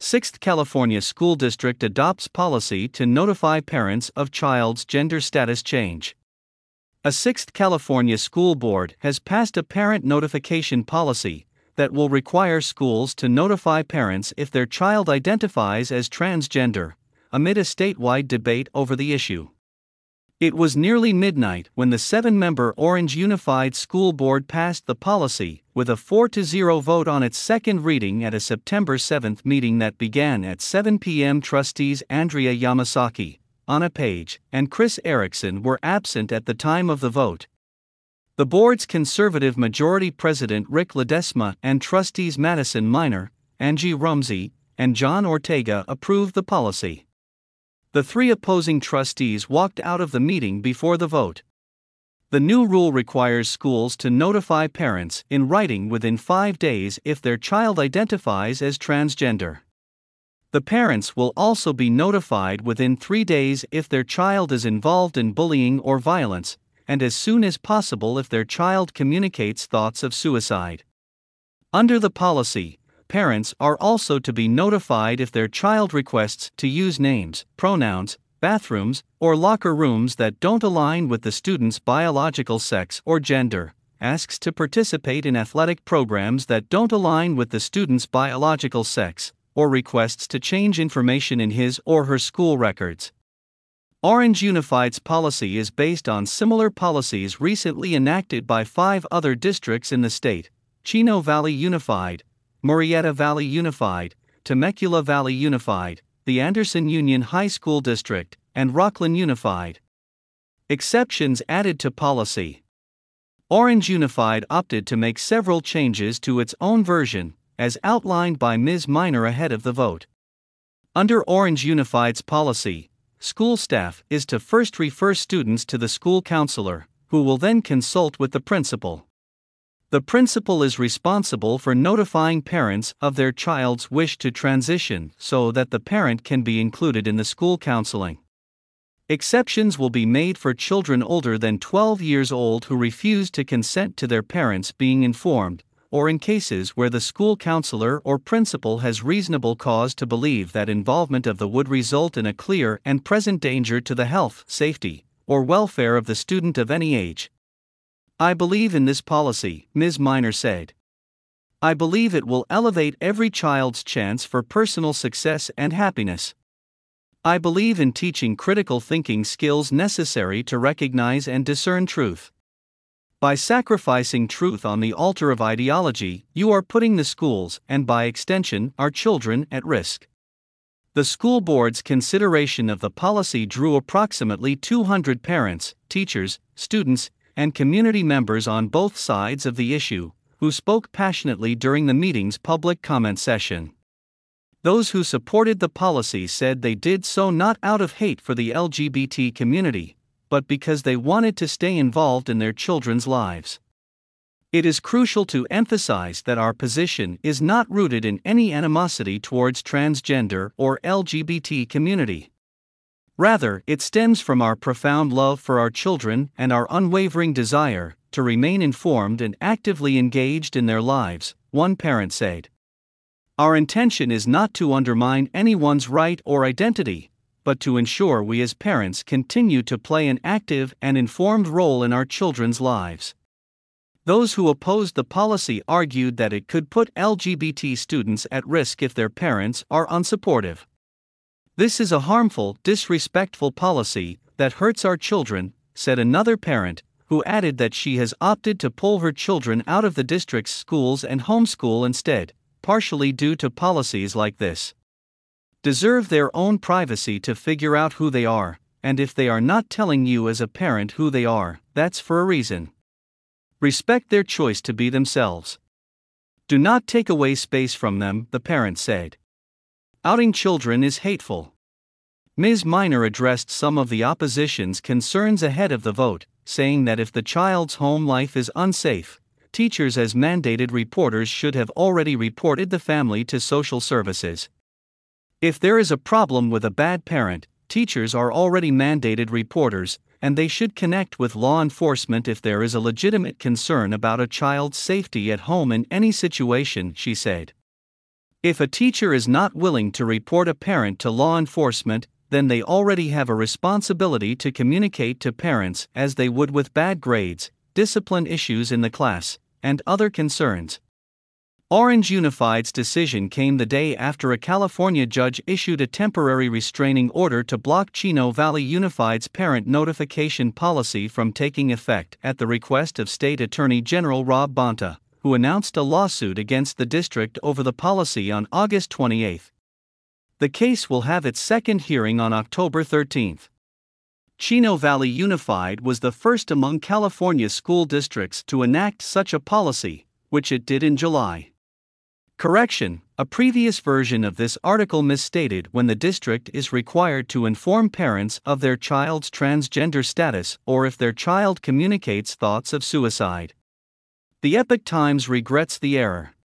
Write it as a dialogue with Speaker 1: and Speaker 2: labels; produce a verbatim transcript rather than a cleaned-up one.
Speaker 1: sixth California School District adopts policy to notify parents of child's gender status change. A sixth California school board has passed a parent notification policy that will require schools to notify parents if their child identifies as transgender, amid a statewide debate over the issue. It was nearly midnight when the seven-member Orange Unified School Board passed the policy, with a four to zero vote on its second reading at a September seventh meeting that began at seven p m Trustees Andrea Yamasaki, Anna Page, and Chris Erickson were absent at the time of the vote. The board's conservative majority president Rick Ledesma and trustees Madison Minor, Angie Rumsey, and John Ortega approved the policy. The three opposing trustees walked out of the meeting before the vote. The new rule requires schools to notify parents in writing within five days if their child identifies as transgender. The parents will also be notified within three days if their child is involved in bullying or violence, and as soon as possible if their child communicates thoughts of suicide. Under the policy, parents are also to be notified if their child requests to use names, pronouns, bathrooms, or locker rooms that don't align with the student's biological sex or gender, asks to participate in athletic programs that don't align with the student's biological sex, or requests to change information in his or her school records. Orange Unified's policy is based on similar policies recently enacted by five other districts in the state: Chino Valley Unified, Murrieta Valley Unified, Temecula Valley Unified, the Anderson Union High School District, and Rockland Unified. Exceptions added to policy. Orange Unified opted to make several changes to its own version, as outlined by Miz Minor ahead of the vote. Under Orange Unified's policy, school staff is to first refer students to the school counselor, who will then consult with the principal. The principal is responsible for notifying parents of their child's wish to transition so that the parent can be included in the school counseling. Exceptions will be made for children older than twelve years old who refuse to consent to their parents being informed, or in cases where the school counselor or principal has reasonable cause to believe that involvement of the would result in a clear and present danger to the health, safety, or welfare of the student of any age. I believe in this policy, Miz Minor said. I believe it will elevate every child's chance for personal success and happiness. I believe in teaching critical thinking skills necessary to recognize and discern truth. By sacrificing truth on the altar of ideology, you are putting the schools, and by extension, our children, at risk. The school board's consideration of the policy drew approximately two hundred parents, teachers, students, and community members on both sides of the issue, who spoke passionately during the meeting's public comment session. Those who supported the policy said they did so not out of hate for the L G B T community, but because they wanted to stay involved in their children's lives. It is crucial to emphasize that our position is not rooted in any animosity towards transgender or L G B T community. Rather, it stems from our profound love for our children and our unwavering desire to remain informed and actively engaged in their lives, one parent said. Our intention is not to undermine anyone's right or identity, but to ensure we as parents continue to play an active and informed role in our children's lives. Those who opposed the policy argued that it could put L G B T students at risk if their parents are unsupportive. This is a harmful, disrespectful policy that hurts our children, said another parent, who added that she has opted to pull her children out of the district's schools and homeschool instead, partially due to policies like this. Deserve their own privacy to figure out who they are, and if they are not telling you as a parent who they are, that's for a reason. Respect their choice to be themselves. Do not take away space from them, the parent said. Outing children is hateful. Miz Minor addressed some of the opposition's concerns ahead of the vote, saying that if the child's home life is unsafe, teachers as mandated reporters should have already reported the family to social services. If there is a problem with a bad parent, teachers are already mandated reporters, and they should connect with law enforcement if there is a legitimate concern about a child's safety at home in any situation, she said. If a teacher is not willing to report a parent to law enforcement, then they already have a responsibility to communicate to parents, as they would with bad grades, discipline issues in the class, and other concerns. Orange Unified's decision came the day after a California judge issued a temporary restraining order to block Chino Valley Unified's parent notification policy from taking effect at the request of State Attorney General Rob Bonta, who announced a lawsuit against the district over the policy on August twenty-eighth. The case will have its second hearing on October thirteenth. Chino Valley Unified was the first among California's school districts to enact such a policy, which it did in July. Correction: a previous version of this article misstated when the district is required to inform parents of their child's transgender status or if their child communicates thoughts of suicide. The Epoch Times regrets the error.